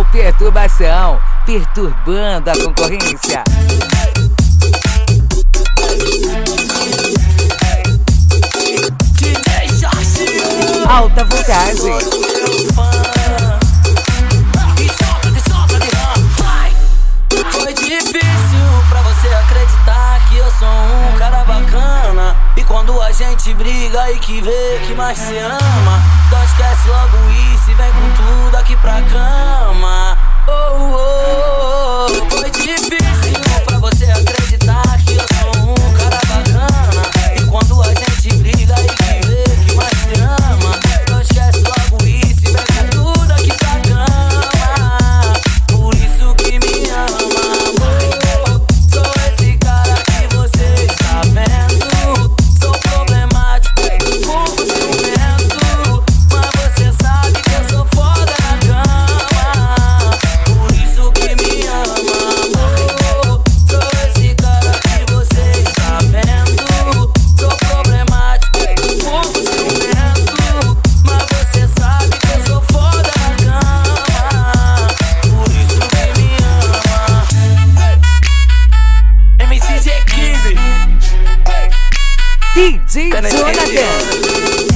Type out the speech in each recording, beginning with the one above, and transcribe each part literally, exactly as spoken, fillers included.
perturbação, perturbando a concorrência. Alta voltagem. Foi difícil pra você acreditar que eu sou um cara bacana. E quando a gente briga e que vê que mais se ama, então esquece logo isso e vem com tudo aqui pra cama. Oh, oh, oh. Foi difícil pra você acreditar que eu sou um cara bacana. E quando a gente briga e que vê que mais se ama, então esquece logo isso e vem com tudo aqui pra cama. Por isso que me ama, amor. Sou esse cara que você está vendo. Sou problemático, um pouco ciumento, mas você sabe que eu sou foda na cama. Por isso que me ama, amor. Sou esse cara que você está vendo. Sou problemático, um pouco ciumento, mas você sabe que eu sou foda na cama. Por isso que me ama. M C G quinze D J Jonathan.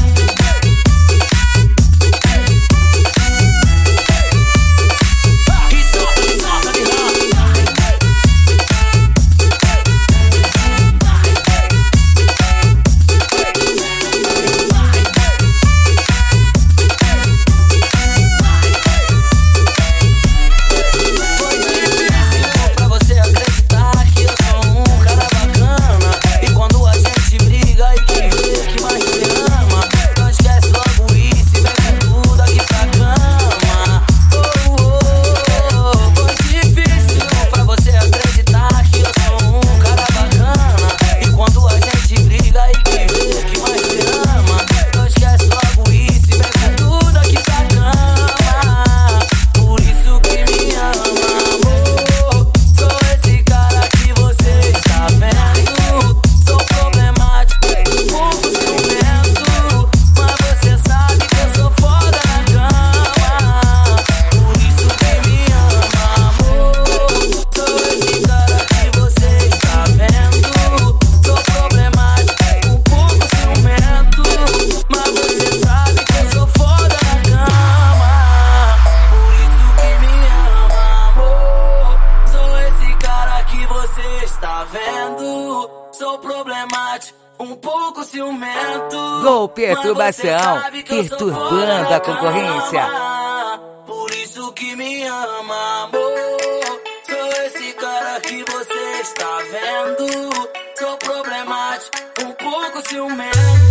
Sou problemático, um pouco ciumento. Gol perturbação, perturbando a concorrência. Por isso que me ama, amor. Sou esse cara que você está vendo. Sou problemático, um pouco ciumento.